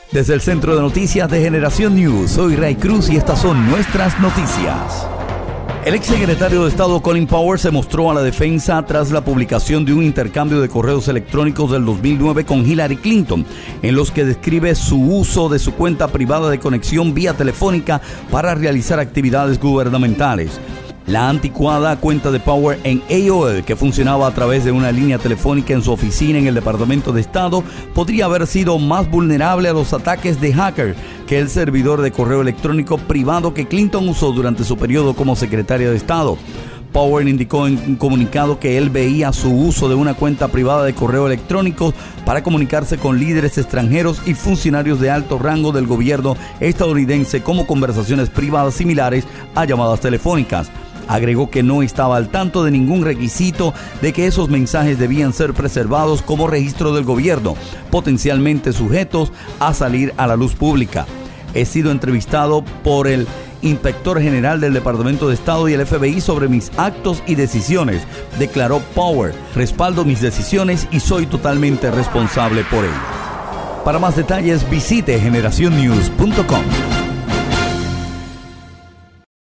Desde el Centro de Noticias de Generación News, soy Ray Cruz y estas son nuestras noticias. El exsecretario de Estado Colin Powell se mostró a la defensa tras la publicación de un intercambio de correos electrónicos del 2009 con Hillary Clinton, en los que describe su uso de su cuenta privada de conexión vía telefónica para realizar actividades gubernamentales. La anticuada cuenta de Powell en AOL, que funcionaba a través de una línea telefónica en su oficina en el Departamento de Estado, podría haber sido más vulnerable a los ataques de hacker que el servidor de correo electrónico privado que Clinton usó durante su periodo como secretaria de Estado. Powell indicó en un comunicado que él veía su uso de una cuenta privada de correo electrónico para comunicarse con líderes extranjeros y funcionarios de alto rango del gobierno estadounidense como conversaciones privadas similares a llamadas telefónicas. Agregó que no estaba al tanto de ningún requisito de que esos mensajes debían ser preservados como registro del gobierno, potencialmente sujetos a salir a la luz pública. He sido entrevistado por el Inspector General del Departamento de Estado y el FBI sobre mis actos y decisiones, declaró Powell. Respaldo mis decisiones y soy totalmente responsable por ello. Para más detalles visite generacionnews.com.